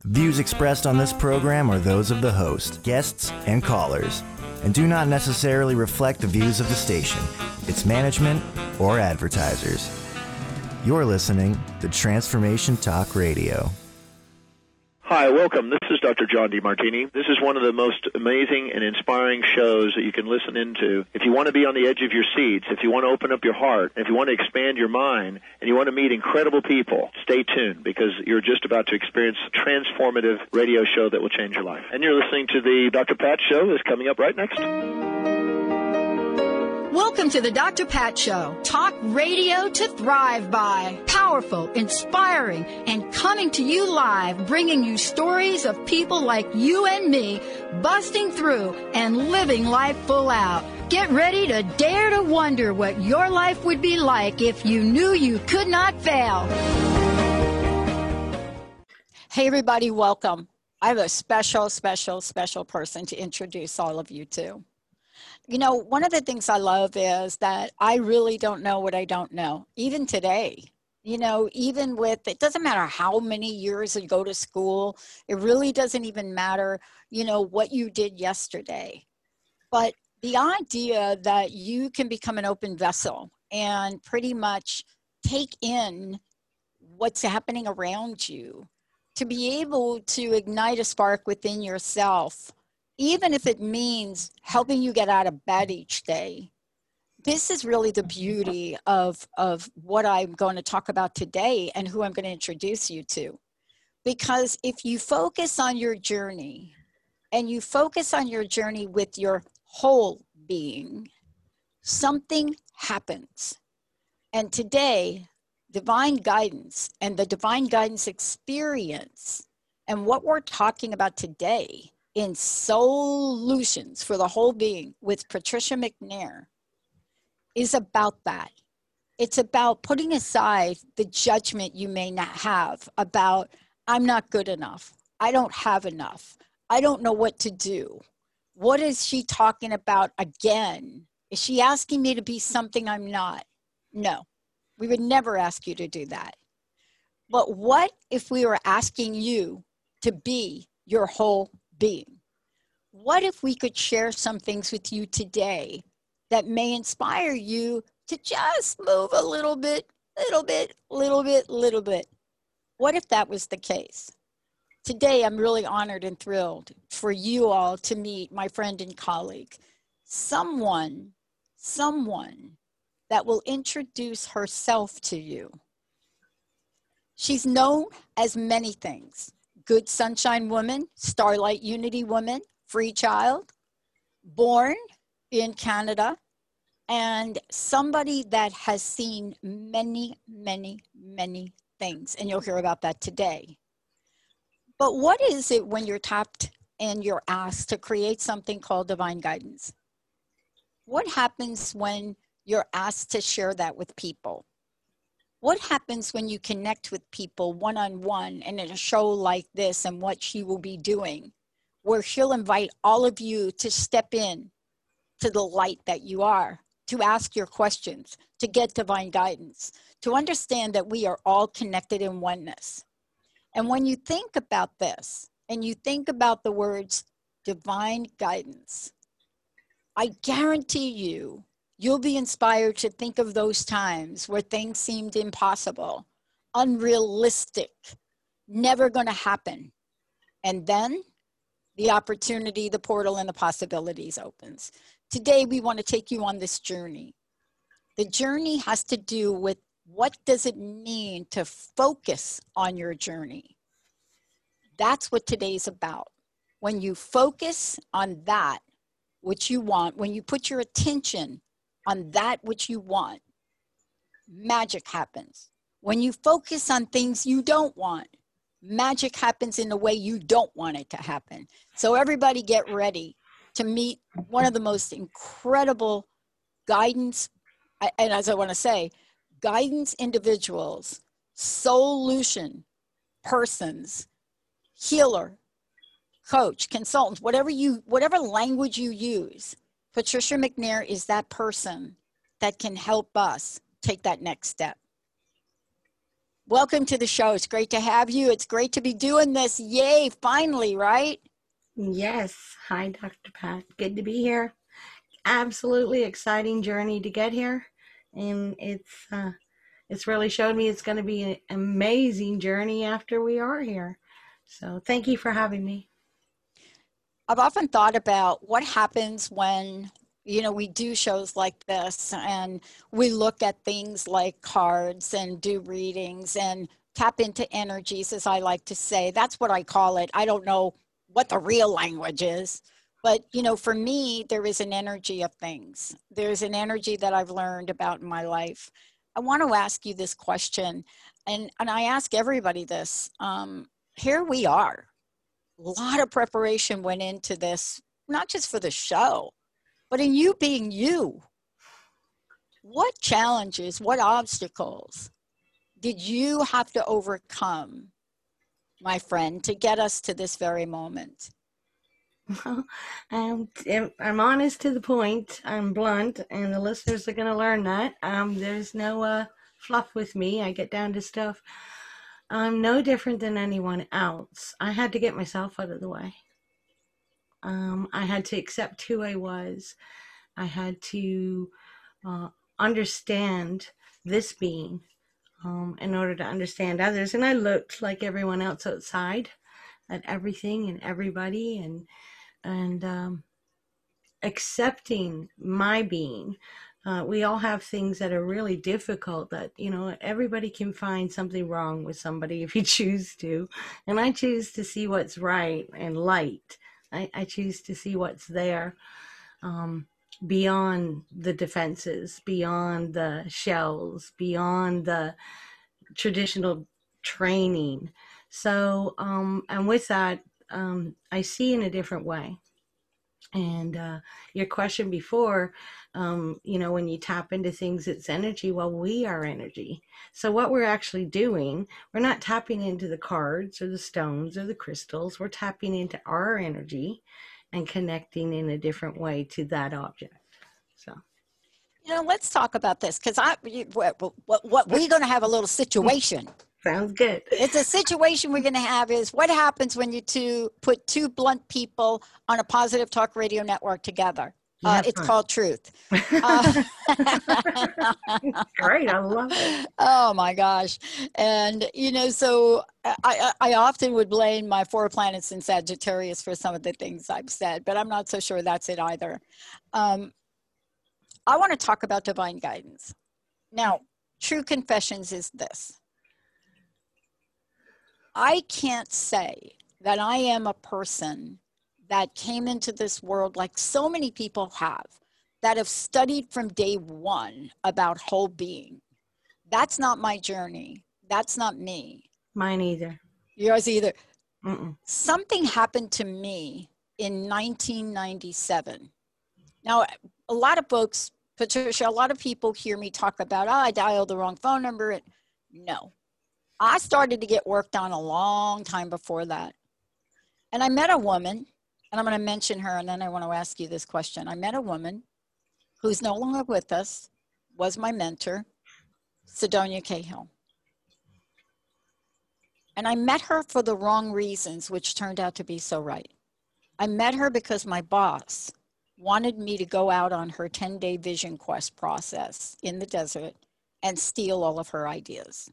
Views expressed on this program are those of the host, guests, and callers, and do not necessarily reflect the views of the station, its management, or advertisers. You're listening to Transformation Talk Radio. Hi, welcome. This is Dr. John DeMartini. This is one of the most amazing and inspiring shows that you can listen into. If you want to be on the edge of your seats, if you want to open up your heart, if you want to expand your mind, and you want to meet incredible people, stay tuned because you're just about to experience a transformative radio show that will change your life. And you're listening to the Dr. Pat Show that's coming up right next. Welcome to the Dr. Pat Show. Talk radio to thrive by. Powerful, inspiring, and coming to you live, bringing you stories of people like you and me, busting through and living life full out. Get ready to dare to wonder what your life would be like if you knew you could not fail. Hey, everybody, welcome. I have a special person to introduce all of you to. You know, one of the things I love is that I really don't know what I don't know, even today. You know, even with, it doesn't matter how many years you go to school, it really doesn't even matter, you know, what you did yesterday. But the idea that you can become an open vessel and pretty much take in what's happening around you, to be able to ignite a spark within yourself, even if it means helping you get out of bed each day. This is really the beauty of what I'm going to talk about today and who I'm going to introduce you to. Because if you focus on your journey, and you focus on your journey with your whole being, something happens. And today, divine guidance and the divine guidance experience, and what we're talking about today in Solutions for the Whole Being with Patricia McNair, is about that. It's about putting aside the judgment you may not have about, I'm not good enough. I don't have enough. I don't know what to do. What is she talking about again? Is she asking me to be something I'm not? No, we would never ask you to do that. But what if we were asking you to be your whole being? What if we could share some things with you today that may inspire you to just move a little bit? What if that was the case? Today, I'm really honored and thrilled for you all to meet my friend and colleague, someone that will introduce herself to you. She's known as many things: Good Sunshine Woman, Starlight Unity Woman, Free Child, born in Canada, and somebody that has seen many things, and you'll hear about that today. But what is it when you're tapped and you're asked to create something called divine guidance? What happens when you're asked to share that with people? What happens when you connect with people one-on-one and in a show like this and what she will be doing, where she'll invite all of you to step in to the light that you are, to ask your questions, to get divine guidance, to understand that we are all connected in oneness. And when you think about this, and you think about the words divine guidance, I guarantee you'll be inspired to think of those times where things seemed impossible, unrealistic, never going to happen. And then the opportunity, the portal, and the possibilities opens. Today, we want to take you on this journey. The journey has to do with what does it mean to focus on your journey. That's what today's about. When you focus on that which you want, when you put your attention on that which you want, magic happens. When you focus on things you don't want, magic happens in the way you don't want it to happen. So everybody get ready to meet one of the most incredible guidance, and as I want to say, guidance individuals, solution persons, healer, coach, consultant, whatever language you use. Patricia McNair is that person that can help us take that next step. Welcome to the show. It's great to have you. It's great to be doing this. Yay, finally, right? Yes. Hi, Dr. Pat. Good to be here. Absolutely exciting journey to get here. And it's really showed me it's going to be an amazing journey after we are here. So thank you for having me. I've often thought about what happens when, we do shows like this and we look at things like cards and do readings and tap into energies, as I like to say. That's what I call it. I don't know what the real language is, but, for me, there is an energy of things. There's an energy that I've learned about in my life. I want to ask you this question, and I ask everybody this. Here we are. A lot of preparation went into this, not just for the show, but in you being you. What challenges, what obstacles did you have to overcome, my friend, to get us to this very moment? Well, I'm honest to the point. I'm blunt, and the listeners are going to learn that. There's no fluff with me. I get down to stuff. I'm no different than anyone else. I had to get myself out of the way. I had to accept who I was. I had to understand this being in order to understand others. And I looked like everyone else outside at everything and everybody, and accepting my being. We all have things that are really difficult that, everybody can find something wrong with somebody if you choose to. And I choose to see what's right and light. I choose to see what's there beyond the defenses, beyond the shells, beyond the traditional training. So, and with that, I see in a different way. And your question before, when you tap into things, it's energy. Well, we are energy. So what we're actually doing, we're not tapping into the cards or the stones or the crystals. We're tapping into our energy and connecting in a different way to that object. So, let's talk about this, because what we're going to have a little situation. Sounds good. It's a situation we're going to have is what happens when you put two blunt people on a Positive Talk Radio network together. It's called Truth. Great, I love it. Oh my gosh. And, so I often would blame my 4 planets in Sagittarius for some of the things I've said, but I'm not so sure that's it either. I want to talk about divine guidance. Now, True Confessions is this. I can't say that I am a person that came into this world like so many people that have studied from day one about whole being. That's not my journey. That's not me. Mine either. Yours either. Mm-mm. Something happened to me in 1997. Now, a lot of folks, Patricia, a lot of people hear me talk about, I dialed the wrong phone number. No. I started to get work done a long time before that. And I met a woman, and I'm going to mention her, and then I want to ask you this question. I met a woman who's no longer with us, was my mentor, Sidonia Cahill. And I met her for the wrong reasons, which turned out to be so right. I met her because my boss wanted me to go out on her 10-day vision quest process in the desert and steal all of her ideas.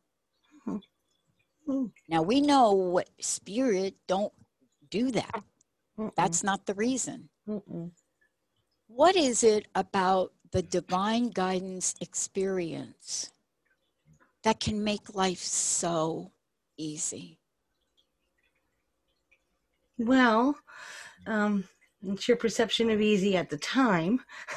Now, we know what spirit don't do that. That's not the reason. What is it about the divine guidance experience that can make life so easy? Well, it's your perception of easy at the time,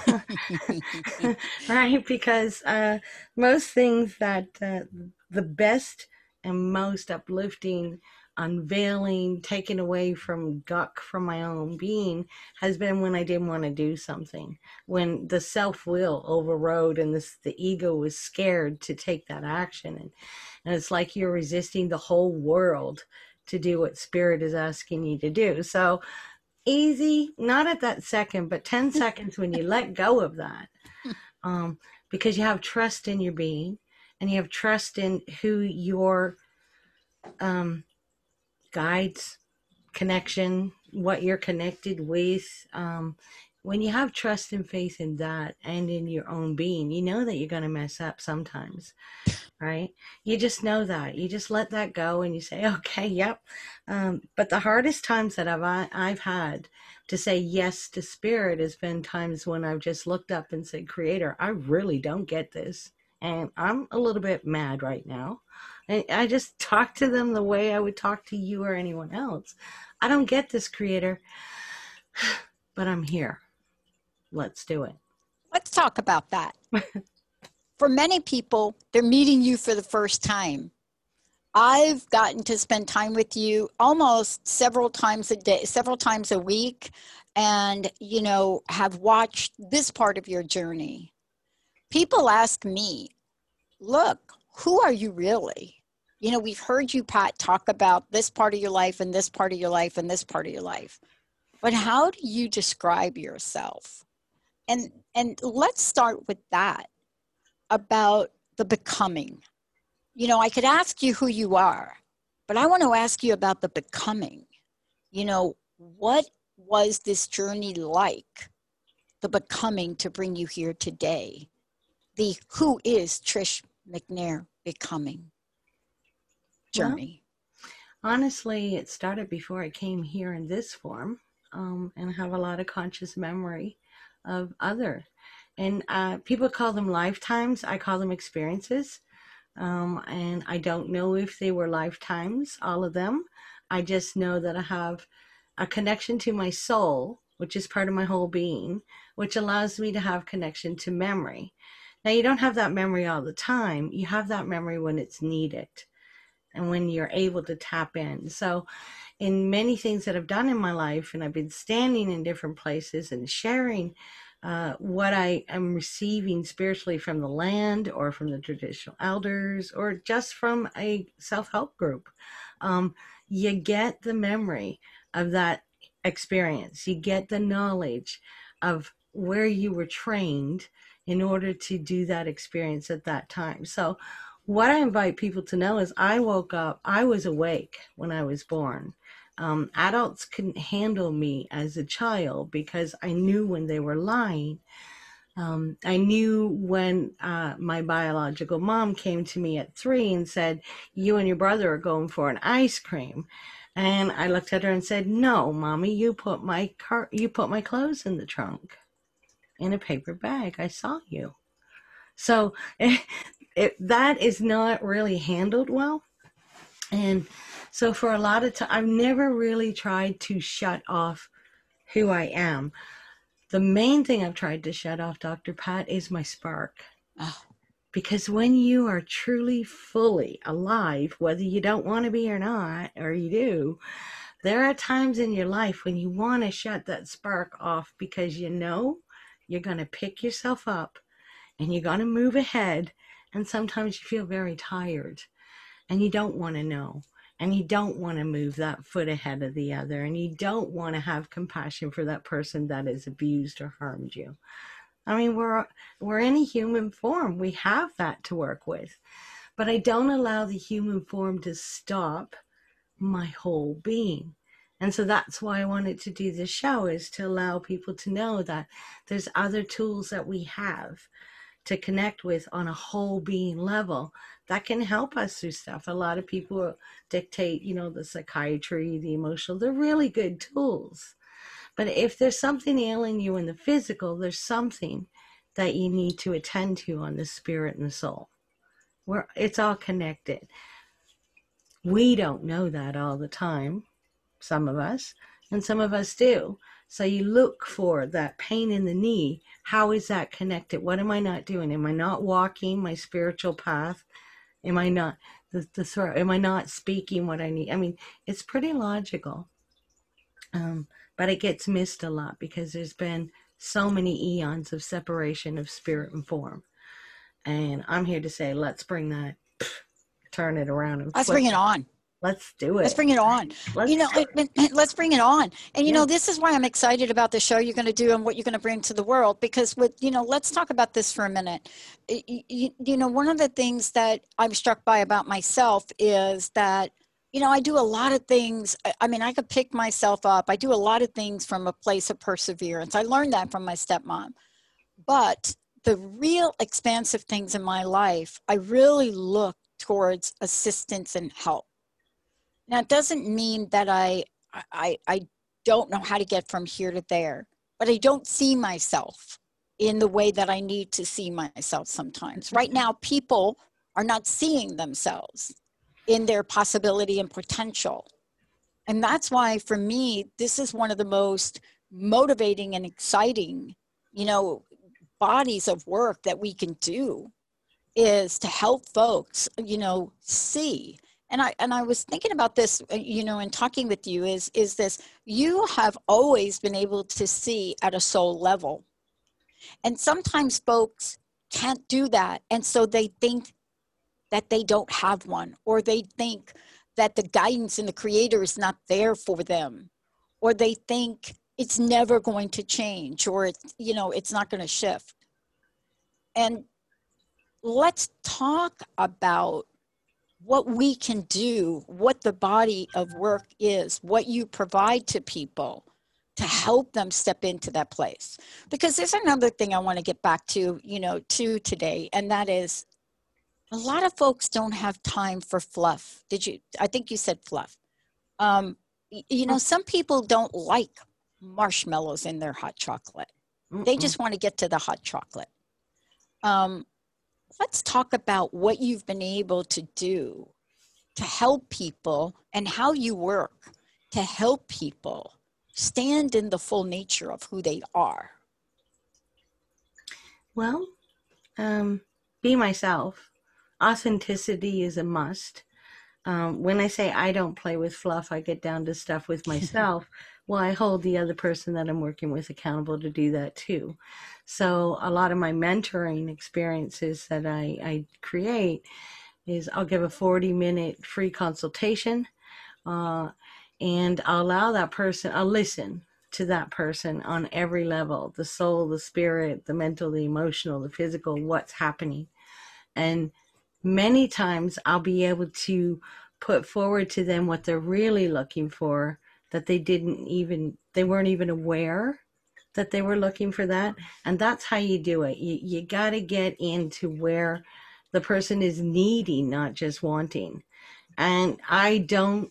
right? Because most things that the best and most uplifting, unveiling, taken away from guck from my own being has been when I didn't want to do something, when the self-will overrode and the ego was scared to take that action. And it's like you're resisting the whole world to do what spirit is asking you to do. So easy, not at that second, but 10 seconds when you let go of that, because you have trust in your being and you have trust in who your guides, connection, what you're connected with. When you have trust and faith in that and in your own being, you know that you're going to mess up sometimes, right? You just know that. You just let that go and you say, okay, yep. But the hardest times that I've had to say yes to spirit has been times when I've just looked up and said, Creator, I really don't get this. And I'm a little bit mad right now. And I just talk to them the way I would talk to you or anyone else. I don't get this, Creator, but I'm here. Let's do it. Let's talk about that. For many people, they're meeting you for the first time. I've gotten to spend time with you almost several times a day, several times a week, and, you know, have watched this part of your journey. People ask me, look, who are you really? You know, we've heard you, Pat, talk about this part of your life and this part of your life and this part of your life. But how do you describe yourself? And let's start with that, about the becoming. You know, I could ask you who you are, but I want to ask you about the becoming. You know, what was this journey like, the becoming, to bring you here today? The who is Trish McNair becoming journey? Well, honestly, it started before I came here in this form, and I have a lot of conscious memory of other. And people call them lifetimes. I call them experiences. And I don't know if they were lifetimes, all of them. I just know that I have a connection to my soul, which is part of my whole being, which allows me to have connection to memory. Now, you don't have that memory all the time. You have that memory when it's needed and when you're able to tap in. So in many things that I've done in my life, and I've been standing in different places and sharing what I am receiving spiritually from the land or from the traditional elders or just from a self-help group, you get the memory of that experience. You get the knowledge of where you were trained in order to do that experience at that time. So what I invite people to know is I woke up, I was awake when I was born. Adults couldn't handle me as a child because I knew when they were lying. I knew when my biological mom came to me at 3 and said, you and your brother are going for an ice cream. And I looked at her and said, no, Mommy, you put my clothes in the trunk in a paper bag. I saw you. So that is not really handled well. And so for a lot of time, I've never really tried to shut off who I am. The main thing I've tried to shut off, Dr. Pat, is my spark. Oh. Because when you are truly, fully alive, whether you don't want to be or not, or you do, there are times in your life when you want to shut that spark off because you know you're going to pick yourself up and you're going to move ahead. And sometimes you feel very tired. And you don't want to know, and you don't want to move that foot ahead of the other, and you don't want to have compassion for that person that has abused or harmed you. I mean, we're in a human form. We have that to work with, but I don't allow the human form to stop my whole being. And so that's why I wanted to do this show, is to allow people to know that there's other tools that we have to connect with on a whole being level that can help us through stuff. A lot of people dictate, you know, the psychiatry, the emotional, they're really good tools. But if there's something ailing you in the physical, there's something that you need to attend to on the spirit and the soul. It's all connected. We don't know that all the time, some of us, and some of us do. So you look for that pain in the knee. How is that connected? What am I not doing? Am I not walking my spiritual path? Am I not am I not speaking what I need? I mean, it's pretty logical, but it gets missed a lot because there's been so many eons of separation of spirit and form. And I'm here to say, let's bring that, turn it around. And let's bring it on. Let's do it. Let's bring it on. Let's bring it on. And, this is why I'm excited about the show you're going to do and what you're going to bring to the world, because let's talk about this for a minute. One of the things that I'm struck by about myself is that, I do a lot of things. I mean, I could pick myself up. I do a lot of things from a place of perseverance. I learned that from my stepmom. But the real expansive things in my life, I really look towards assistance and help. Now, it doesn't mean that I don't know how to get from here to there, but I don't see myself in the way that I need to see myself sometimes. Right now, people are not seeing themselves in their possibility and potential. And that's why, for me, this is one of the most motivating and exciting, bodies of work that we can do, is to help folks, see. And I was thinking about this, in talking with you, is this: you have always been able to see at a soul level. And sometimes folks can't do that. And so they think that they don't have one, or they think that the guidance and the creator is not there for them, or they think it's never going to change, or it's not going to shift. And let's talk about what we can do, what the body of work is, what you provide to people to help them step into that place. Because there's another thing I want to get back to, to today, and that is, a lot of folks don't have time for fluff. I think you said fluff. Some people don't like marshmallows in their hot chocolate. They just want to get to the hot chocolate. Let's talk about what you've been able to do to help people, and how you work to help people stand in the full nature of who they are. Well, be myself. Authenticity is a must. When I say I don't play with fluff, I get down to stuff with myself. Well, I hold the other person that I'm working with accountable to do that too. So a lot of my mentoring experiences that I create is I'll give a 40-minute free consultation, and I'll allow that person, I'll listen to that person on every level: the soul, the spirit, the mental, the emotional, the physical, what's happening. And many times I'll be able to put forward to them what they're really looking for, that they weren't even aware that they were looking for that. And that's how you do it. You got to get into where the person is needing, not just wanting. And I don't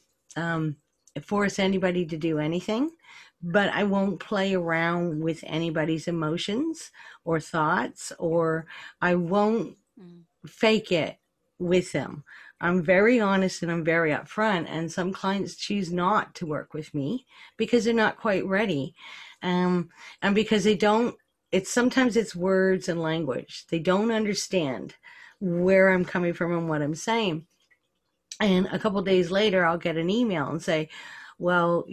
force anybody to do anything, but I won't play around with anybody's emotions or thoughts, or I won't fake it with them. I'm very honest and I'm very upfront, and some clients choose not to work with me because they're not quite ready. And because they don't, sometimes it's words and language. They don't understand where I'm coming from and what I'm saying. And a couple of days later, I'll get an email and say, well,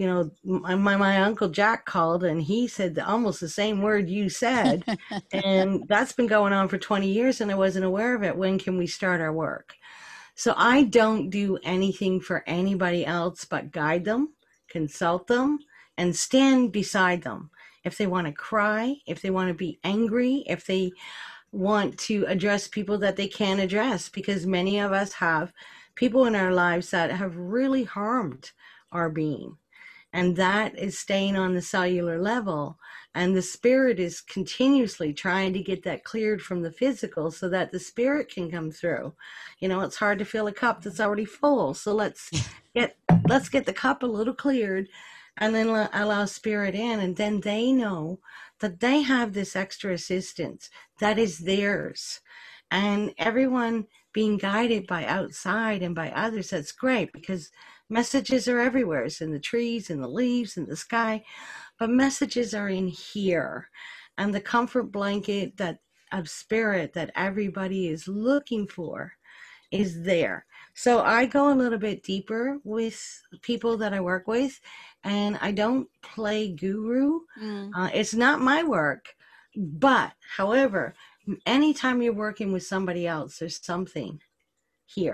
my Uncle Jack called and he said almost the same word you said. And that's been going on for 20 years and I wasn't aware of it. When can we start our work? So I don't do anything for anybody else but guide them, consult them, and stand beside them. If they want to cry, if they want to be angry, if they want to address people that they can't address, because many of us have people in our lives that have really harmed our being. And that is staying on the cellular level. And the spirit is continuously trying to get that cleared from the physical so that the spirit can come through. It's hard to fill a cup that's already full. So let's get the cup a little cleared, and then allow spirit in. And then they know that they have this extra assistance that is theirs. And everyone being guided by outside and by others, that's great, because messages are everywhere. It's in the trees, in the leaves, in the sky, but messages are in here. And the comfort blanket of spirit that everybody is looking for is there. So I go a little bit deeper with people that I work with, and I don't play guru. It's not my work. But, however, anytime you're working with somebody else, there's something here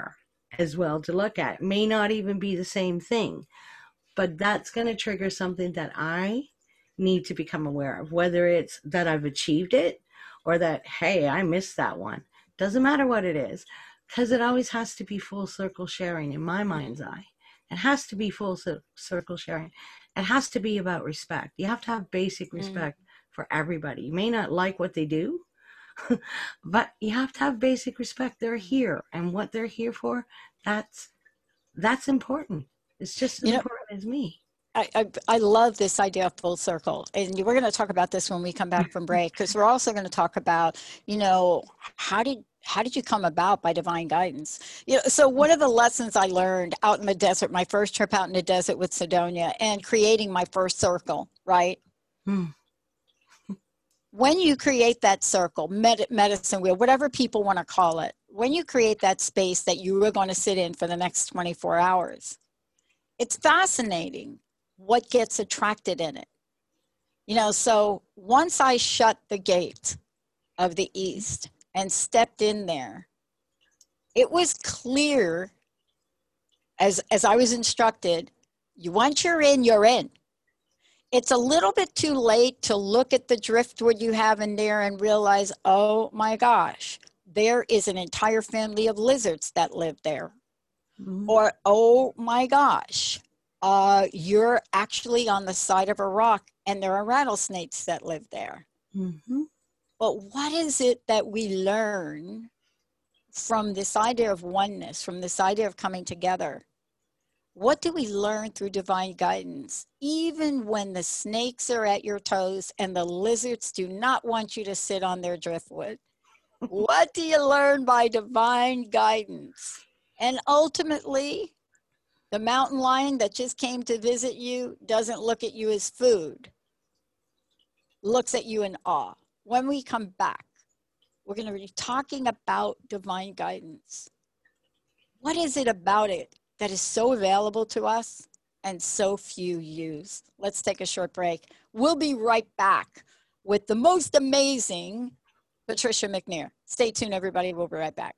as well to look at. It may not even be the same thing, but that's going to trigger something that I need to become aware of, whether it's that I've achieved it or that, hey, I missed that one. Doesn't matter what it is, because it always has to be full circle sharing in my mind's eye. It has to be full circle sharing. It has to be about respect. You have to have basic respect for everybody. You may not like what they do, but you have to have basic respect. They're here, and what they're here for, that's important. It's just as important as me. I love this idea of full circle. And we're going to talk about this when we come back from break, because we're also going to talk about, how did you come about by divine guidance? So one of the lessons I learned out in the desert, my first trip out in the desert with Sidonia, and creating my first circle, right? When you create that circle, medicine wheel, whatever people want to call it, when you create that space that you are going to sit in for the next 24 hours, it's fascinating what gets attracted in it. So once I shut the gate of the East and stepped in there, it was clear, as I was instructed, once you're in, you're in. It's a little bit too late to look at the driftwood you have in there and realize, oh my gosh, there is an entire family of lizards that live there. Or, oh my gosh, you're actually on the side of a rock and there are rattlesnakes that live there. But what is it that we learn from this idea of oneness, from this idea of coming together? What do we learn through divine guidance, even when the snakes are at your toes and the lizards do not want you to sit on their driftwood? What do you learn by divine guidance? And ultimately, the mountain lion that just came to visit you doesn't look at you as food, looks at you in awe. When we come back, we're going to be talking about divine guidance. What is it about it that is so available to us and so few use? Let's take a short break. We'll be right back with the most amazing Patricia McNair. Stay tuned, everybody. We'll be right back.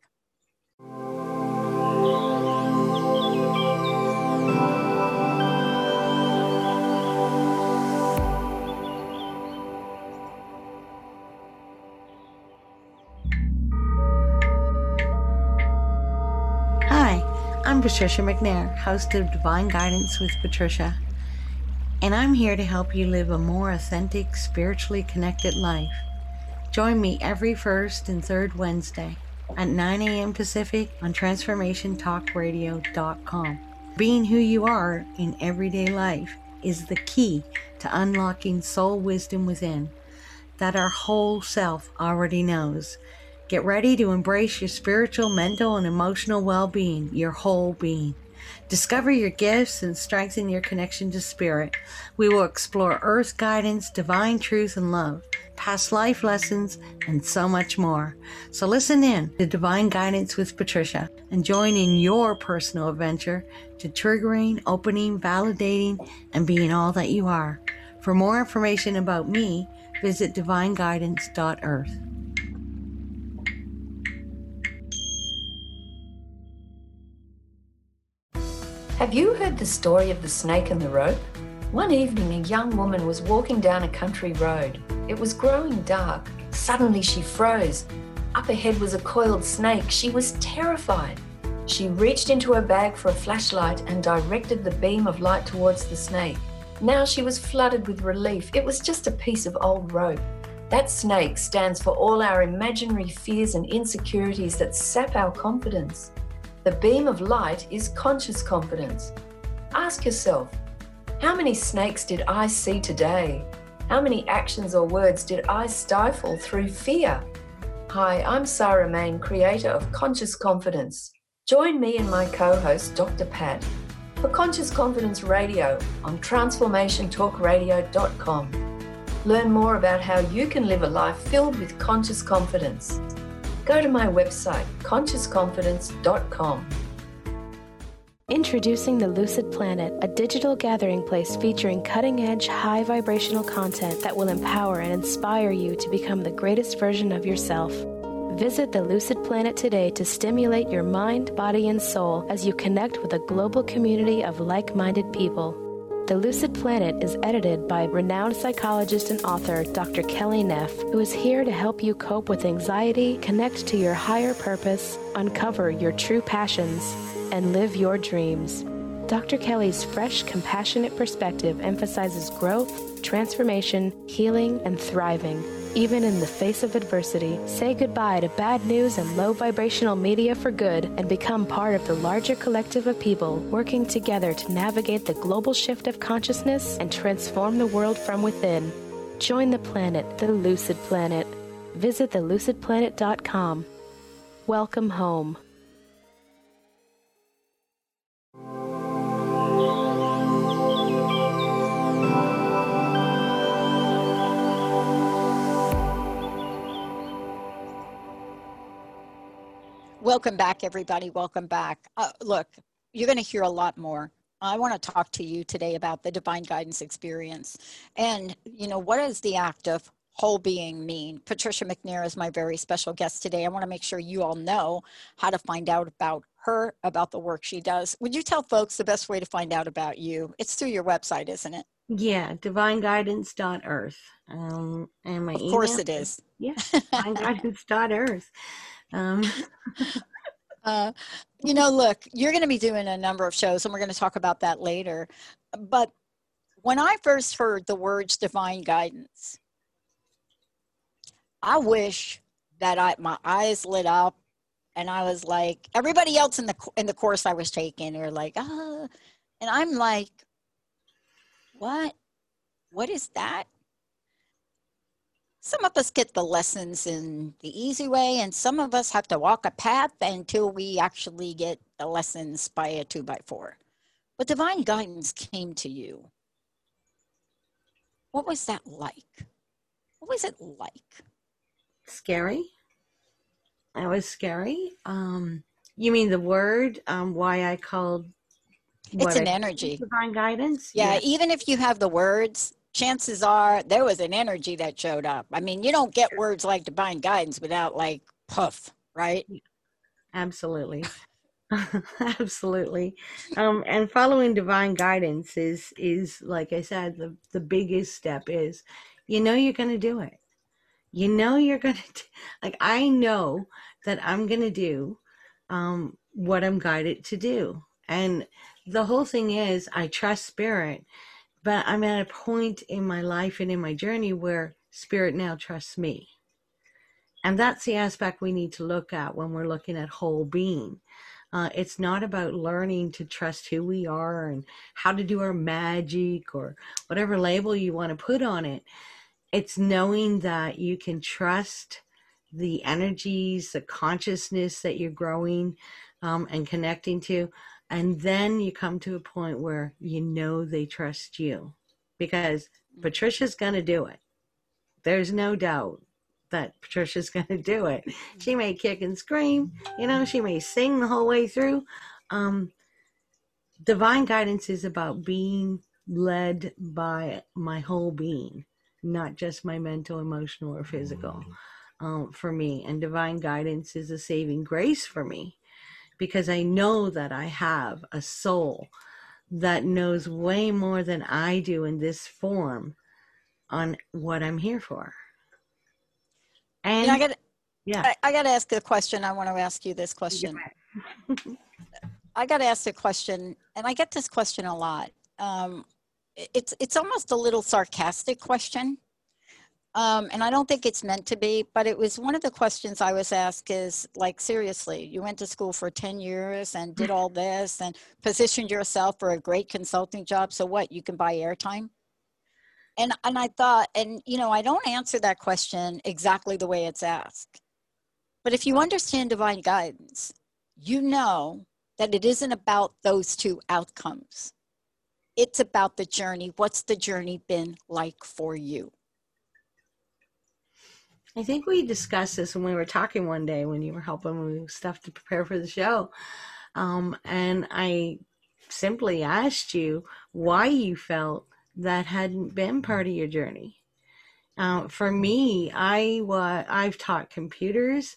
I'm Patricia McNair, host of Divine Guidance with Patricia, and I'm here to help you live a more authentic, spiritually connected life. Join me every first and third Wednesday at 9 a.m. Pacific on TransformationTalkRadio.com. Being who you are in everyday life is the key to unlocking soul wisdom within that our whole self already knows. Get ready to embrace your spiritual, mental, and emotional well-being, your whole being. Discover your gifts and strengthen your connection to spirit. We will explore earth guidance, divine truth and love, past life lessons, and so much more. So listen in to Divine Guidance with Patricia and join in your personal adventure to triggering, opening, validating, and being all that you are. For more information about me, visit divineguidance.earth. Have you heard the story of the snake and the rope? One evening, a young woman was walking down a country road. It was growing dark. Suddenly she froze. Up ahead was a coiled snake. She was terrified. She reached into her bag for a flashlight and directed the beam of light towards the snake. Now she was flooded with relief. It was just a piece of old rope. That snake stands for all our imaginary fears and insecurities that sap our confidence. The beam of light is conscious confidence. Ask yourself, how many snakes did I see today? How many actions or words did I stifle through fear? Hi, I'm Sarah Main, creator of Conscious Confidence. Join me and my co-host, Dr. Pat, for Conscious Confidence Radio on TransformationTalkRadio.com. Learn more about how you can live a life filled with conscious confidence. Go to my website, ConsciousConfidence.com. Introducing the Lucid Planet, a digital gathering place featuring cutting-edge, high-vibrational content that will empower and inspire you to become the greatest version of yourself. Visit the Lucid Planet today to stimulate your mind, body, and soul as you connect with a global community of like-minded people. The Lucid Planet is edited by renowned psychologist and author Dr. Kelly Neff, who is here to help you cope with anxiety, connect to your higher purpose, uncover your true passions, and live your dreams. Dr. Kelly's fresh, compassionate perspective emphasizes growth, transformation, healing, and thriving, even in the face of adversity. Say goodbye to bad news and low vibrational media for good and become part of the larger collective of people working together to navigate the global shift of consciousness and transform the world from within. Join the planet, the Lucid Planet. Visit thelucidplanet.com. Welcome home. Welcome back, everybody. Welcome back. Look, you're going to hear a lot more. I want to talk to you today about the divine guidance experience. And, what does the act of whole being mean? Patricia McNair is my very special guest today. I want to make sure you all know how to find out about her, about the work she does. Would you tell folks the best way to find out about you? It's through your website, isn't it? Yeah, divineguidance.earth. And my email. Of course it is. Yeah, divineguidance.earth. Look, you're going to be doing a number of shows, and we're going to talk about that later. But when I first heard the words divine guidance, I wish that my eyes lit up, and I was like, everybody else in the course I was taking are like, and I'm like, what is that? Some of us get the lessons in the easy way, and some of us have to walk a path until we actually get the lessons by a 2x4. But divine guidance came to you. What was that like? What was it like? Scary. It was scary. You mean the word? Why I called? It's an energy. Divine guidance. Yeah, even if you have the words, chances are there was an energy that showed up. I mean, you don't get words like divine guidance without like puff, right? Absolutely. Absolutely. And following divine guidance is like I said, the biggest step is, you're going to do it. You're going to, I know that I'm going to do what I'm guided to do. And the whole thing is, I trust spirit. But I'm at a point in my life and in my journey where spirit now trusts me. And that's the aspect we need to look at when we're looking at whole being. It's not about learning to trust who we are and how to do our magic or whatever label you want to put on it. It's knowing that you can trust the energies, the consciousness that you're growing and connecting to. And then you come to a point where they trust you, because Patricia's going to do it. There's no doubt that Patricia's going to do it. She may kick and scream, she may sing the whole way through. Divine guidance is about being led by my whole being, not just my mental, emotional, or physical, for me. And divine guidance is a saving grace for me, because I know that I have a soul that knows way more than I do in this form on what I'm here for. And I got to ask a question. I want to ask you this question. I got to ask a question, and I get this question a lot. It's almost a little sarcastic question. And I don't think it's meant to be, but it was one of the questions I was asked is like, seriously, you went to school for 10 years and did all this and positioned yourself for a great consulting job. So what, you can buy airtime? And I thought, I don't answer that question exactly the way it's asked. But if you understand divine guidance, you know that it isn't about those two outcomes. It's about the journey. What's the journey been like for you? I think we discussed this when we were talking one day when you were helping me with stuff to prepare for the show. And I simply asked you why you felt that hadn't been part of your journey. For me, I've taught computers.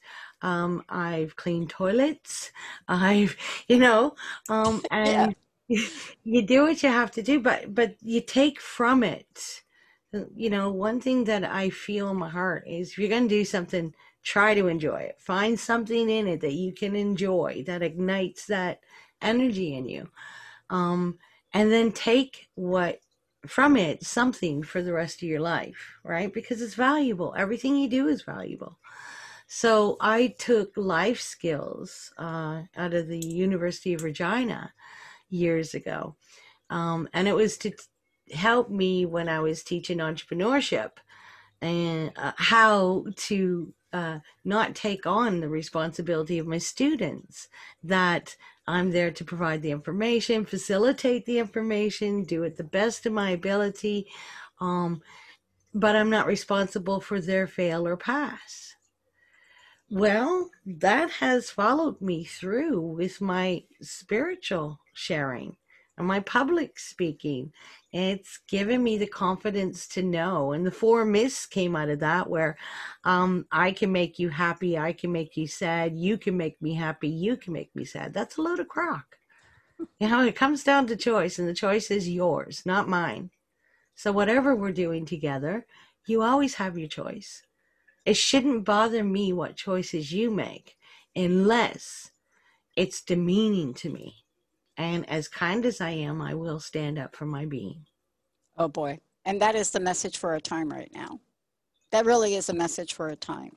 I've cleaned toilets. I've, and you do what you have to do, but you take from it. One thing that I feel in my heart is if you're going to do something, try to enjoy it. Find something in it that you can enjoy, that ignites that energy in you. And then take from it something for the rest of your life, right? Because it's valuable. Everything you do is valuable. So I took life skills out of the University of Regina years ago. And it was to help me when I was teaching entrepreneurship and how to not take on the responsibility of my students, that I'm there to provide the information, facilitate the information, do it the best of my ability, but I'm not responsible for their fail or pass. Well, that has followed me through with my spiritual sharing and my public speaking. It's given me the confidence to know. And the 4 myths came out of that, where I can make you happy, I can make you sad, you can make me happy, you can make me sad. That's a load of crock. It comes down to choice, and the choice is yours, not mine. So whatever we're doing together, you always have your choice. It shouldn't bother me what choices you make unless it's demeaning to me. And as kind as I am, I will stand up for my being. Oh boy. And that is the message for our time right now. That really is a message for a time.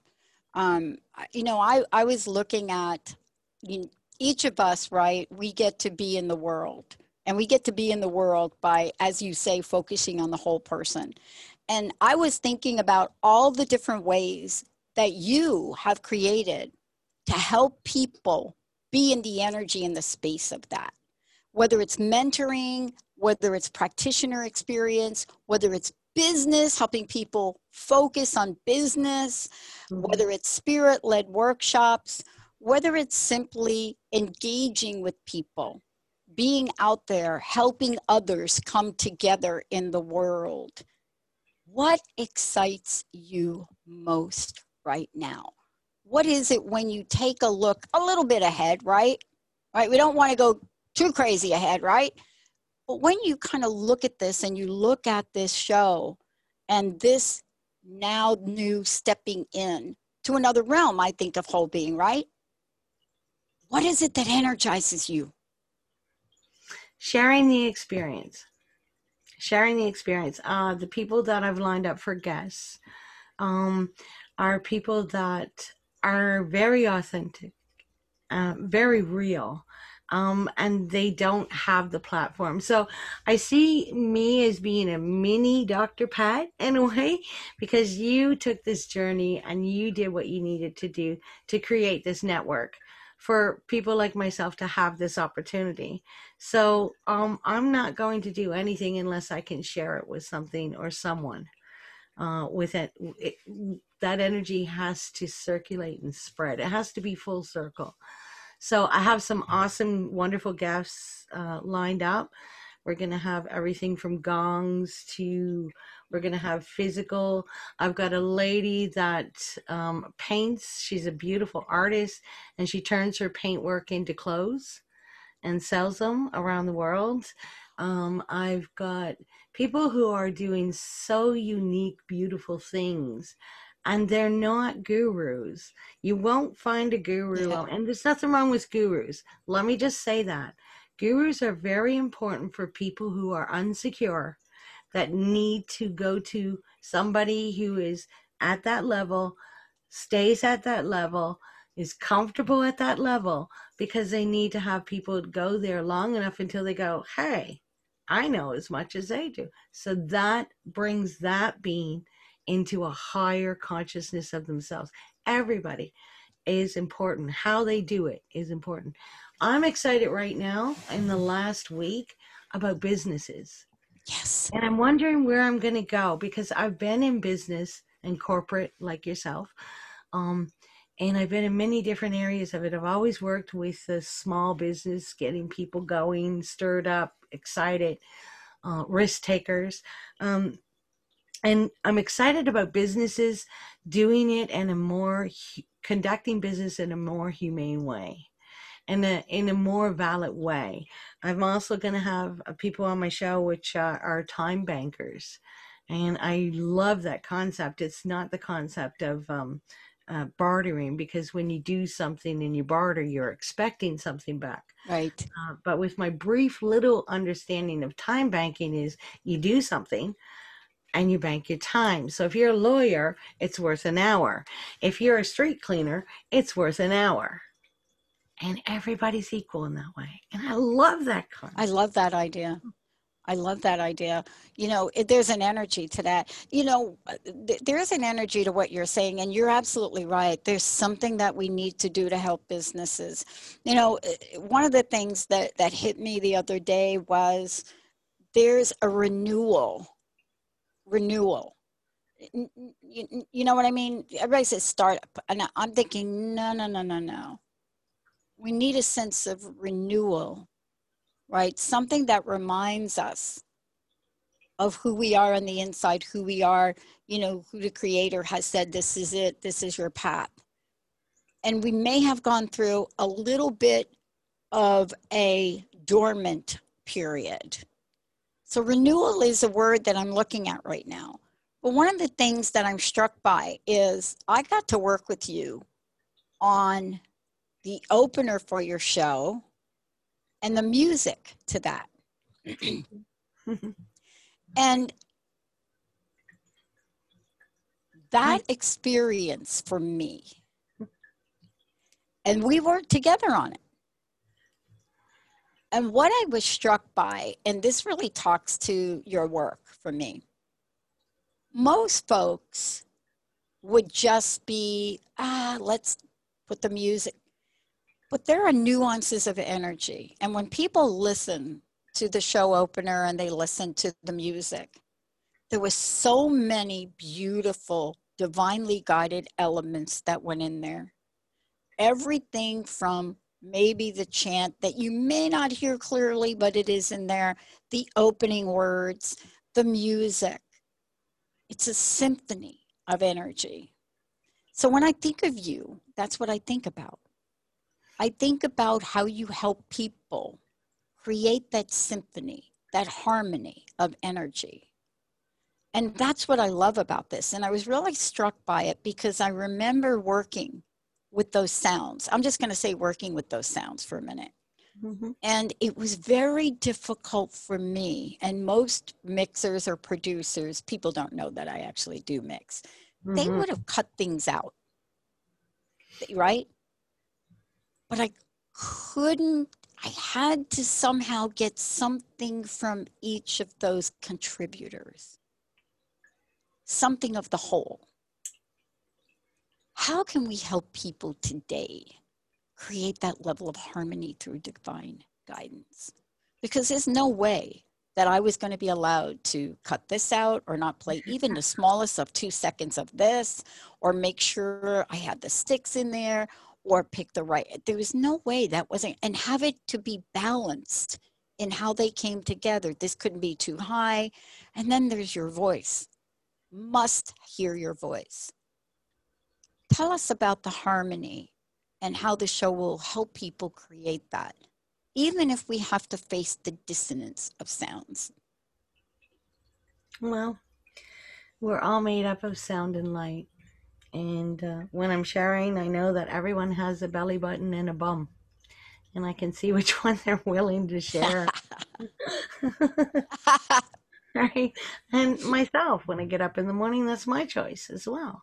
I was looking at each of us, right? We get to be in the world, and we get to be in the world by, as you say, focusing on the whole person. And I was thinking about all the different ways that you have created to help people be in the energy and the space of that. Whether it's mentoring, whether it's practitioner experience, whether it's business, helping people focus on business, whether it's spirit-led workshops, whether it's simply engaging with people, being out there, helping others come together in the world. What excites you most right now? What is it when you take a look a little bit ahead, right? Right? We don't want to go too crazy ahead, right? But when you kind of look at this and you look at this show and this now new stepping in to another realm, I think, of whole being, right? What is it that energizes you? Sharing the experience. The people that I've lined up for guests are people that are very authentic, very real, and they don't have the platform. So I see me as being a mini Dr. Pat in a way, because you took this journey and you did what you needed to do to create this network for people like myself to have this opportunity. So I'm not going to do anything unless I can share it with something or someone. With it, that energy has to circulate and spread. It has to be full circle. So I have some awesome, wonderful guests lined up. We're going to have everything from gongs to, we're going to have physical. I've got a lady that paints. She's a beautiful artist, and she turns her paintwork into clothes and sells them around the world. I've got people who are doing so unique, beautiful things, and they're not gurus. You won't find a guru, and there's nothing wrong with gurus. Let me just say that. Gurus are very important for people who are insecure, that need to go to somebody who is at that level, stays at that level, is comfortable at that level, because they need to have people go there long enough until they go, hey, I know as much as they do. So that brings that being into a higher consciousness of themselves. Everybody is important. How they do it is important. I'm excited right now in the last week about businesses. Yes. And I'm wondering where I'm going to go, because I've been in business and corporate like yourself. And I've been in many different areas of it. I've always worked with the small business, getting people going, stirred up, excited, risk takers. And I'm excited about businesses doing it in a more conducting business in a more humane way, in a more valid way. I'm also going to have people on my show which are time bankers, and I love that concept. It's not the concept of bartering, because when you do something and you barter, you're expecting something back. Right. But with my brief little understanding of time banking is you do something and you bank your time. So if you're a lawyer, it's worth an hour. If you're a street cleaner, it's worth an hour. And everybody's equal in that way. And I love that concept. I love that idea. I love that idea. You know, there's an energy to that. You know, there is an energy to what you're saying, and you're absolutely right. There's something that we need to do to help businesses. You know, one of the things that hit me the other day was there's a renewal. You know what I mean? Everybody says startup, and I'm thinking, no. We need a sense of renewal. Right? Something that reminds us of who we are on the inside, who we are, you know, who the creator has said, this is it, this is your path. And we may have gone through a little bit of a dormant period. So renewal is a word that I'm looking at right now. But one of the things that I'm struck by is I got to work with you on the opener for your show and the music to that. And that experience for me, and we worked together on it. And what I was struck by, and this really talks to your work for me, most folks would just be, let's put the music. But there are nuances of energy. And when people listen to the show opener and they listen to the music, there was so many beautiful, divinely guided elements that went in there. Everything from maybe the chant that you may not hear clearly, but it is in there, the opening words, the music. It's a symphony of energy. So when I think of you, that's what I think about. I think about how you help people create that symphony, that harmony of energy. And that's what I love about this. And I was really struck by it because I remember working with those sounds. I'm just going to say working with those sounds for a minute. Mm-hmm. And it was very difficult for me. And most mixers or producers, people don't know that I actually do mix. Mm-hmm. They would have cut things out, right? But I couldn't, I had to somehow get something from each of those contributors, something of the whole. How can we help people today create that level of harmony through divine guidance? Because there's no way that I was going to be allowed to cut this out or not play even the smallest of 2 seconds of this, or make sure I had the sticks in there, or pick the right. There was no way that wasn't, and have it to be balanced in how they came together. This couldn't be too high. And then there's your voice. Must hear your voice. Tell us about the harmony and how the show will help people create that, even if we have to face the dissonance of sounds. Well, we're all made up of sound and light. And when I'm sharing, I know that everyone has a belly button and a bum. And I can see which one they're willing to share. Right? And myself, when I get up in the morning, that's my choice as well.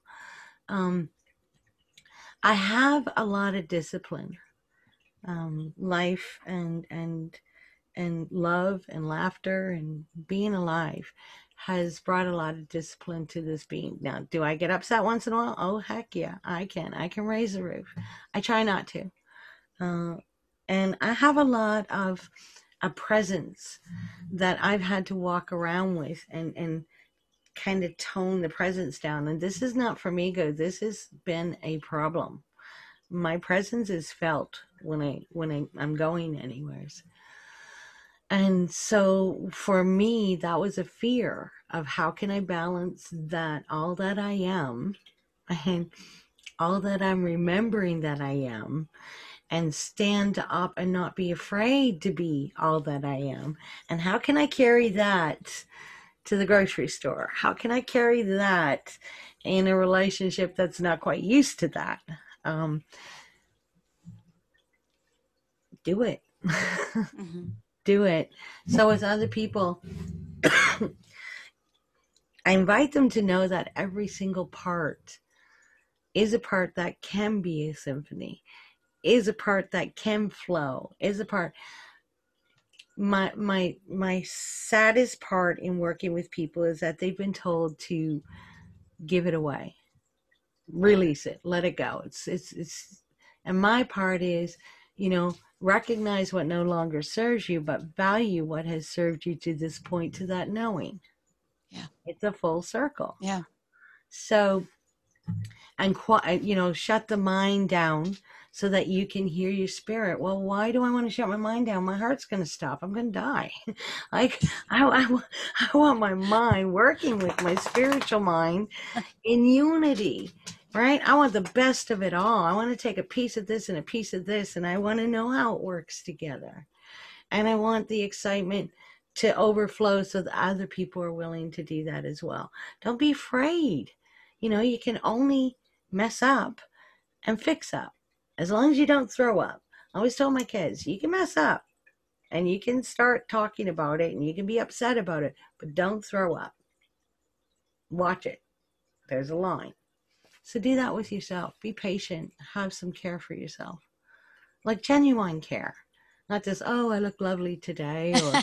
I have a lot of discipline. Life and love and laughter and being alive has brought a lot of discipline to this being. Now, do I get upset once in a while? Oh, heck yeah, I can. I can raise the roof. I try not to. And I have a lot of a presence that I've had to walk around with and kind of tone the presence down. And this is not from ego. This has been a problem. My presence is felt when I'm going anywheres. And so for me, that was a fear of how can I balance that, all that I am, and all that I'm remembering that I am, and stand up and not be afraid to be all that I am. And how can I carry that to the grocery store? How can I carry that in a relationship that's not quite used to that? Do it. Mm-hmm. Do it. So with other people, I invite them to know that every single part is a part that can be a symphony, is a part that can flow, is a part. My saddest part in working with people is that they've been told to give it away, release it, let it go. It's and my part is, recognize what no longer serves you, but value what has served you to this point, to that knowing. Yeah. It's a full circle. Yeah. So, and shut the mind down so that you can hear your spirit. Well, why do I want to shut my mind down? My heart's going to stop. I'm going to die. Like, I want my mind working with my spiritual mind in unity, right? I want the best of it all. I want to take a piece of this and a piece of this, and I want to know how it works together. And I want the excitement to overflow so that other people are willing to do that as well. Don't be afraid. You can only mess up and fix up. As long as you don't throw up. I always told my kids, you can mess up and you can start talking about it and you can be upset about it, but don't throw up. Watch it. There's a line. So do that with yourself. Be patient. Have some care for yourself. Like genuine care. Not just, oh, I look lovely today. Or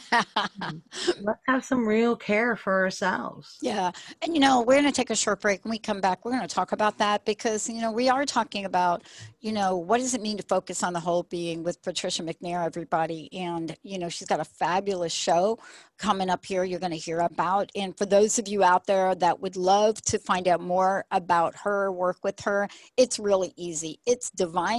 let's have some real care for ourselves. Yeah. And, we're going to take a short break. When we come back, we're going to talk about that because, we are talking about, what does it mean to focus on the whole being with Patricia McNair, everybody. And, she's got a fabulous show coming up here you're going to hear about. And for those of you out there that would love to find out more about her, work with her, it's really easy. It's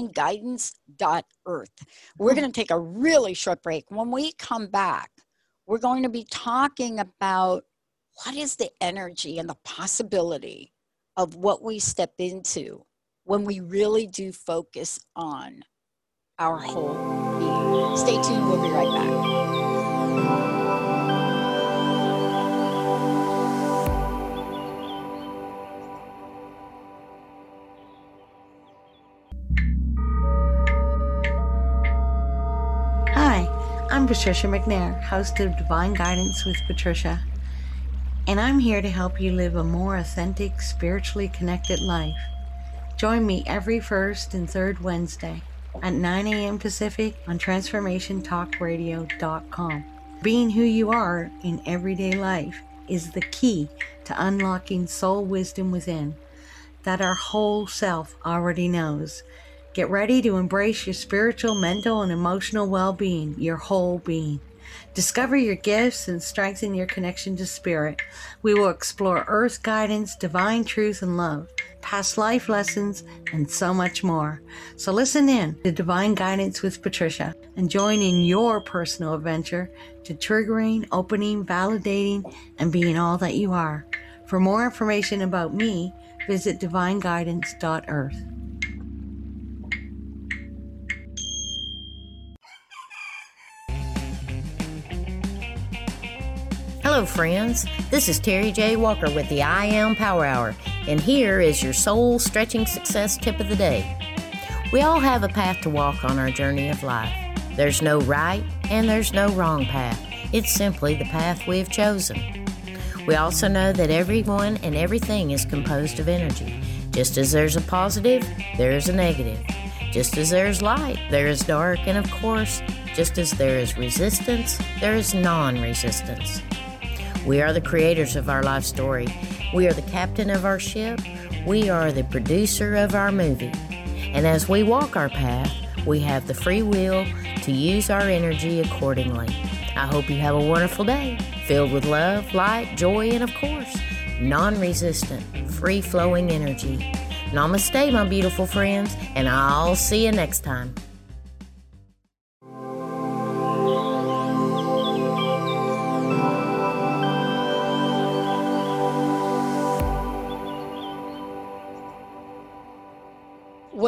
divineguidance.earth. We're going to take a really short break. When we come back, we're going to be talking about what is the energy and the possibility of what we step into when we really do focus on our whole being. Stay tuned. We'll be right back. Hi, I'm Patricia McNair, host of Divine Guidance with Patricia, and I'm here to help you live a more authentic, spiritually connected life. Join me every first and third Wednesday at 9 a.m. Pacific on TransformationTalkRadio.com. Being who you are in everyday life is the key to unlocking soul wisdom within that our whole self already knows. Get ready to embrace your spiritual, mental, and emotional well-being, your whole being. Discover your gifts and strengthen your connection to spirit. We will explore earth guidance, divine truth and love, past life lessons, and so much more. So listen in to Divine Guidance with Patricia and join in your personal adventure to triggering, opening, validating, and being all that you are. For more information about me, visit divineguidance.earth. Hello friends, this is Terry J. Walker with the I Am Power Hour, and here is your soul stretching success tip of the day. We all have a path to walk on our journey of life. There's no right and there's no wrong path. It's simply the path we have chosen. We also know that everyone and everything is composed of energy. Just as there's a positive, there is a negative. Just as there is light, there is dark, and of course, just as there is resistance, there is non-resistance. We are the creators of our life story. We are the captain of our ship. We are the producer of our movie. And as we walk our path, we have the free will to use our energy accordingly. I hope you have a wonderful day, filled with love, light, joy, and of course, non-resistant, free-flowing energy. Namaste, my beautiful friends, and I'll see you next time.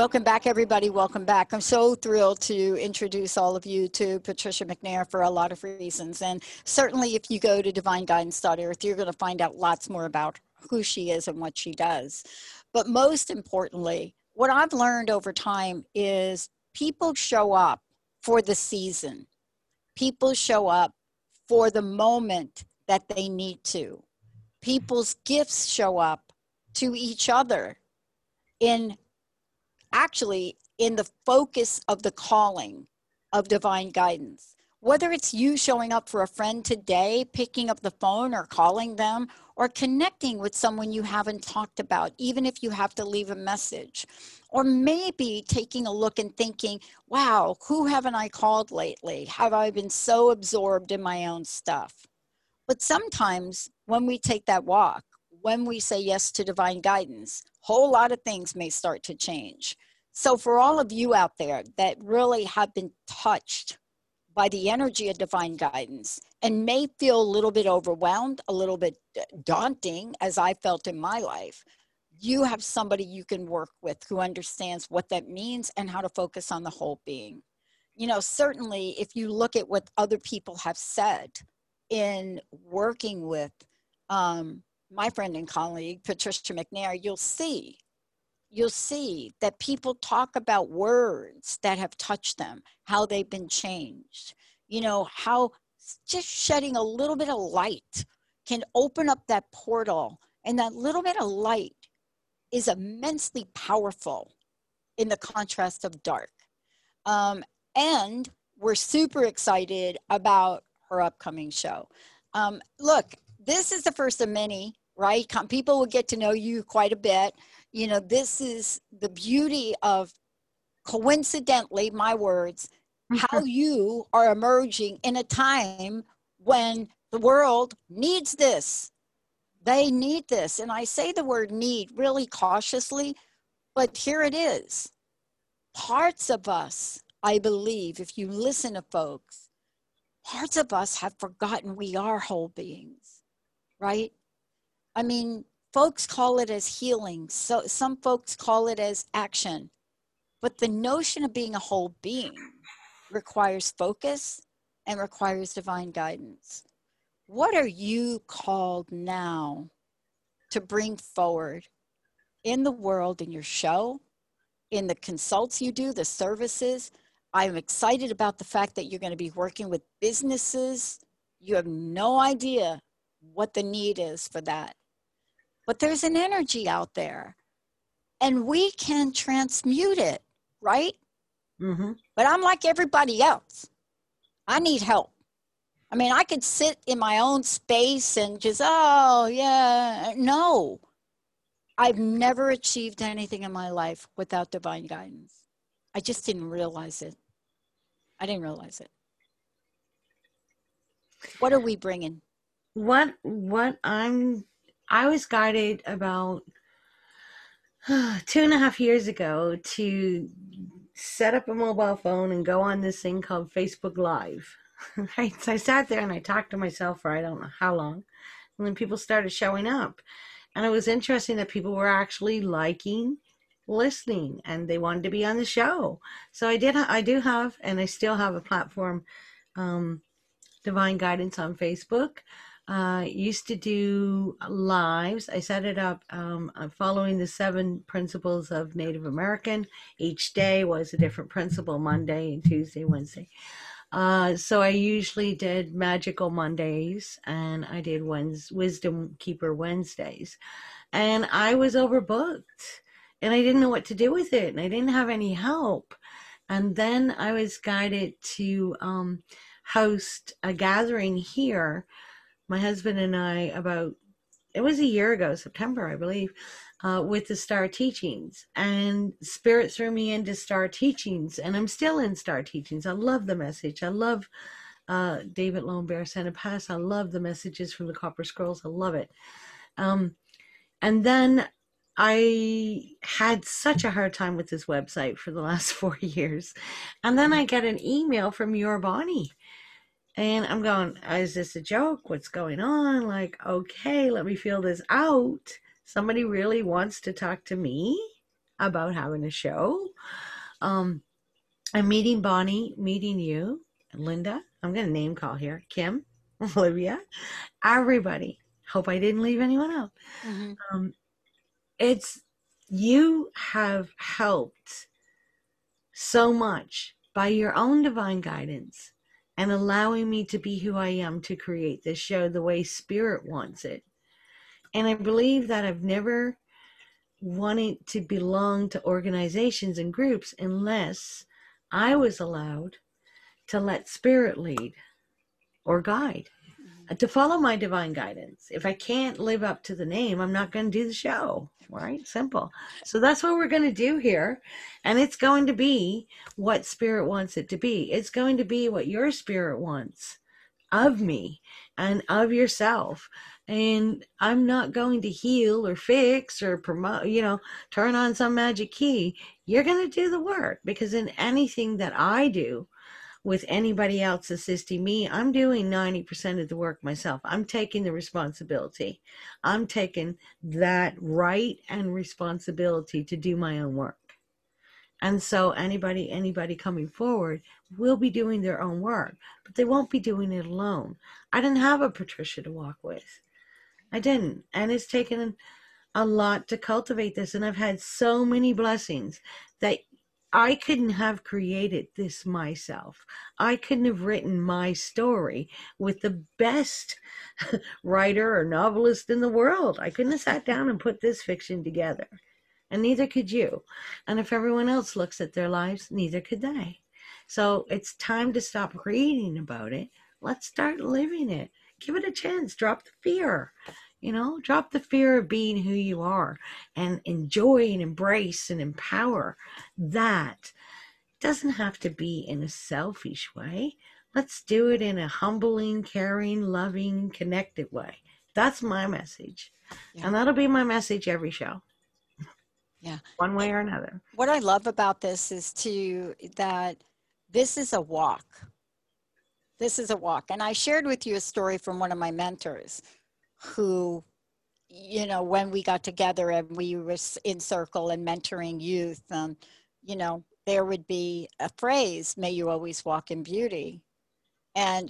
Welcome back, everybody. Welcome back. I'm so thrilled to introduce all of you to Patricia McNair for a lot of reasons. And certainly if you go to divineguidance.earth, you're going to find out lots more about who she is and what she does. But most importantly, what I've learned over time is people show up for the season. People show up for the moment that they need to. People's gifts show up to each other in the focus of the calling of divine guidance. Whether it's you showing up for a friend today, picking up the phone or calling them, or connecting with someone you haven't talked about, even if you have to leave a message. Or maybe taking a look and thinking, wow, who haven't I called lately? Have I been so absorbed in my own stuff? But sometimes when we take that walk, when we say yes to divine guidance, a whole lot of things may start to change. So for all of you out there that really have been touched by the energy of divine guidance and may feel a little bit overwhelmed, a little bit daunting, as I felt in my life, you have somebody you can work with who understands what that means and how to focus on the whole being. You know, certainly if you look at what other people have said in working with my friend and colleague, Patricia McNair, you'll see that people talk about words that have touched them, how they've been changed, you know, how just shedding a little bit of light can open up that portal. And that little bit of light is immensely powerful in the contrast of dark. And we're super excited about her upcoming show. Look, this is the first of many, right? People will get to know you quite a bit. You know, this is the beauty of, coincidentally, my words, how you are emerging in a time when the world needs this. They need this. And I say the word need really cautiously, but here it is. Parts of us, I believe, if you listen to folks, parts of us have forgotten we are whole beings, right? I mean, folks call it as healing. So some folks call it as action. But the notion of being a whole being requires focus and requires divine guidance. What are you called now to bring forward in the world, in your show, in the consults you do, the services? I'm excited about the fact that you're going to be working with businesses. You have no idea what the need is for that. But there's an energy out there, and we can transmute it, right? Mm-hmm. But I'm like everybody else. I need help. I mean, I could sit in my own space and just, oh, yeah. No, I've never achieved anything in my life without divine guidance. I just didn't realize it. I didn't realize it. What are we bringing? I was guided about 2.5 years ago to set up a mobile phone and go on this thing called Facebook Live. Right? So I sat there and I talked to myself for I don't know how long. And then people started showing up. And it was interesting that people were actually listening, and they wanted to be on the show. So I do have, and I still have a platform, Divine Guidance on Facebook. Used to do lives. I set it up following the 7 principles of Native American. Each day was a different principle, Monday and Tuesday, Wednesday. So I usually did Magical Mondays, and I did Wisdom Keeper Wednesdays. And I was overbooked, and I didn't know what to do with it, and I didn't have any help. And then I was guided to host a gathering here, my husband and I, it was a year ago, September, I believe, with the Star Teachings. And Spirit threw me into Star Teachings, and I'm still in Star Teachings. I love the message. I love David Lombear Sanapass. I love the messages from the Copper Scrolls. I love it. And then I had such a hard time with this website for the last 4 years. And then I get an email from Your Bonnie. And I'm going, is this a joke? What's going on? Like, okay, let me feel this out. Somebody really wants to talk to me? about having a show. I'm meeting Bonnie, meeting you, Linda. I'm going to name call here. Kim, Olivia, everybody. Hope I didn't leave anyone out. Mm-hmm. You have helped so much by your own divine guidance and allowing me to be who I am to create this show the way Spirit wants it. And I believe that I've never wanted to belong to organizations and groups unless I was allowed to let Spirit lead or guide, to follow my divine guidance. If I can't live up to the name, I'm not going to do the show, right? Simple. So that's what we're going to do here. And it's going to be what Spirit wants it to be. It's going to be what your Spirit wants of me and of yourself. And I'm not going to heal or fix or promote, turn on some magic key. You're going to do the work, because in anything that I do with anybody else assisting me, I'm doing 90% of the work myself. I'm taking the responsibility. I'm taking that right and responsibility to do my own work. And so anybody coming forward will be doing their own work, but they won't be doing it alone. I didn't have a Patricia to walk with. I didn't. And it's taken a lot to cultivate this. And I've had so many blessings that I couldn't have created this myself. I couldn't have written my story with the best writer or novelist in the world. I couldn't have sat down and put this fiction together. And neither could you. And if everyone else looks at their lives, neither could they. So it's time to stop reading about it. Let's start living it. Give it a chance. Drop the fear. Drop the fear of being who you are and enjoy and embrace and empower that. It doesn't have to be in a selfish way. Let's do it in a humbling, caring, loving, connected way. That's my message. Yeah. And that'll be my message every show. Yeah. One way or another. What I love about this is that this is a walk. This is a walk. And I shared with you a story from one of my mentors who, when we got together and we were in circle and mentoring youth, there would be a phrase, "May you always walk in beauty." And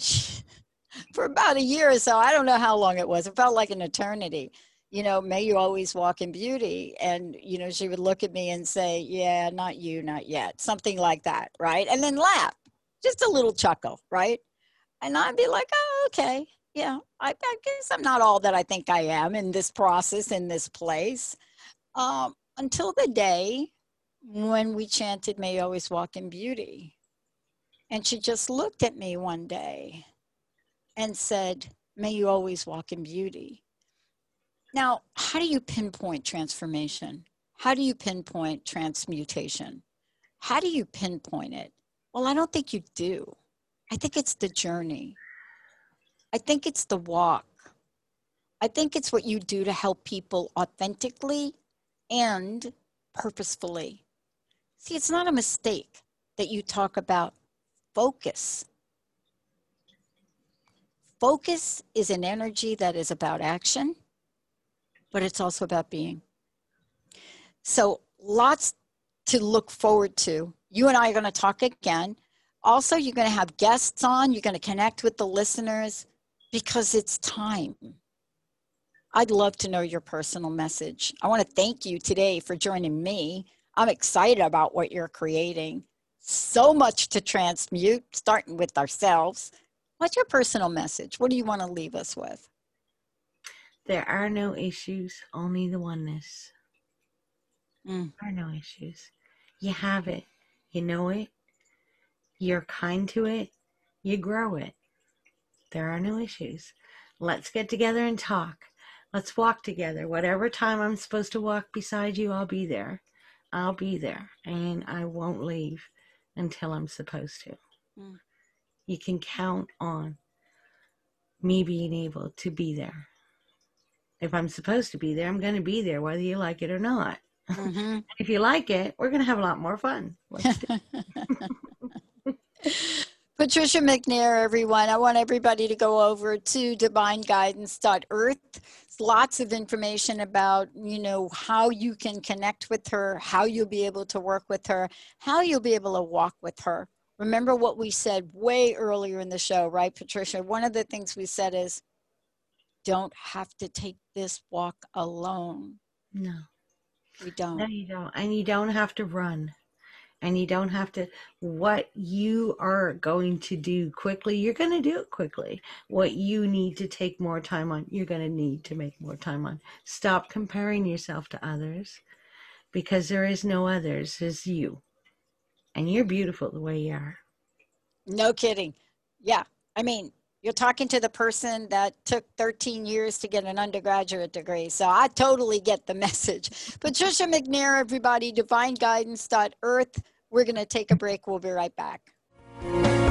for about a year or so, I don't know how long it was, it felt like an eternity. "May you always walk in beauty." And, she would look at me and say, "Yeah, not you, not yet." Something like that, right? And then laugh, just a little chuckle, right? And I'd be like, "Oh, okay. Yeah, I guess I'm not all that I think I am in this process, in this place." Until the day when we chanted, "May you always walk in beauty." And she just looked at me one day and said, "May you always walk in beauty." Now, how do you pinpoint transformation? How do you pinpoint transmutation? How do you pinpoint it? Well, I don't think you do. I think it's the journey. I think it's the walk. I think it's what you do to help people authentically and purposefully. See, it's not a mistake that you talk about focus. Focus is an energy that is about action, but it's also about being. So lots to look forward to. You and I are going to talk again. Also, you're going to have guests on. You're going to connect with the listeners because it's time. I'd love to know your personal message. I want to thank you today for joining me. I'm excited about what you're creating. So much to transmute, starting with ourselves. What's your personal message? What do you want to leave us with? There are no issues, only the oneness. There are no issues. You have it. You know it. You're kind to it. You grow it. There are no issues. Let's get together and talk. Let's walk together. Whatever time I'm supposed to walk beside you, I'll be there. I'll be there. And I won't leave until I'm supposed to. You can count on me being able to be there. If I'm supposed to be there, I'm going to be there, whether you like it or not. Mm-hmm. If you like it, we're going to have a lot more fun. Let's do it. Patricia McNair, everyone. I want everybody to go over to divineguidance.earth lots of information about, you know, how you can connect with her, how you'll be able to work with her, how you'll be able to walk with her. Remember what we said way earlier in the show, right, Patricia? One of the things we said is, don't have to take this walk alone. No. We don't. No, you don't. And you don't have to run. And you don't have to, what you are going to do quickly, you're going to do it quickly. What you need to take more time on, you're going to need to make more time on. Stop comparing yourself to others, because there is no others, it's you. And you're beautiful the way you are. No kidding. Yeah. I mean, you're talking to the person that took 13 years to get an undergraduate degree. So I totally get the message. Patricia McNair, everybody, divineguidance.earth. We're going to take a break. We'll be right back.